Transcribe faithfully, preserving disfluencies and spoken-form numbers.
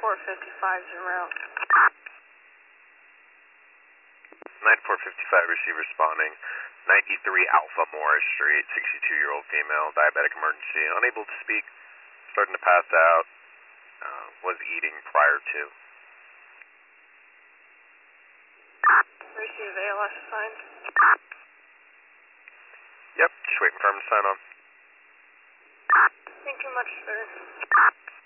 four fifty-five is en route. nine four fifty-five, receive responding. ninety-three Alpha Morris Street, sixty-two-year-old female, diabetic emergency, unable to speak, starting to pass out, uh, was eating prior to. Receive A L S assigned. Yep, just waiting for him to sign on. Thank you much, sir.